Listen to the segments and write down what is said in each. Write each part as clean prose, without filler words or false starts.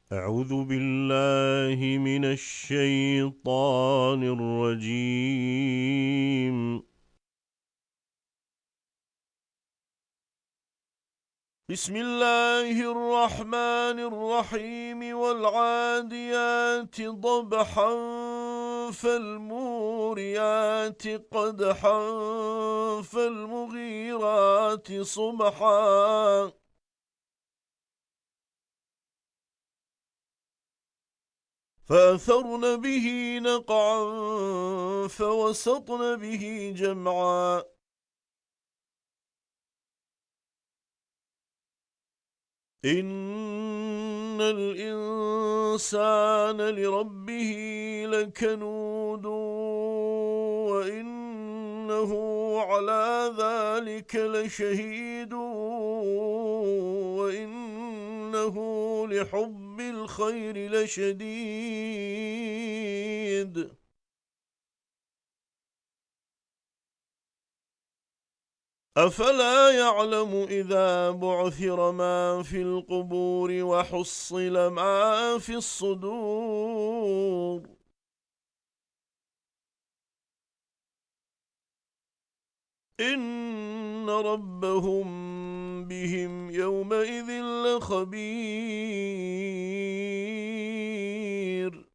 أعوذ بالله من الشيطان الرجيم. بسم الله الرحمن الرحيم والعاديات ضبحا فالموريات قدحا فالمغيرات صبحا فأثرن به نقعا فوسطن به جمعا إن الإنسان لربه لكنود وإنه على ذلك لشهيد وإنه لحب الخير لشديد أفلا يعلم إذا بعثر ما في القبور وحصل ما في الصدور إن ربهم بهم يومئذ لخبير.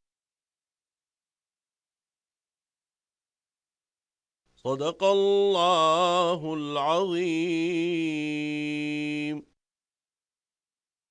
صدق الله العظيم.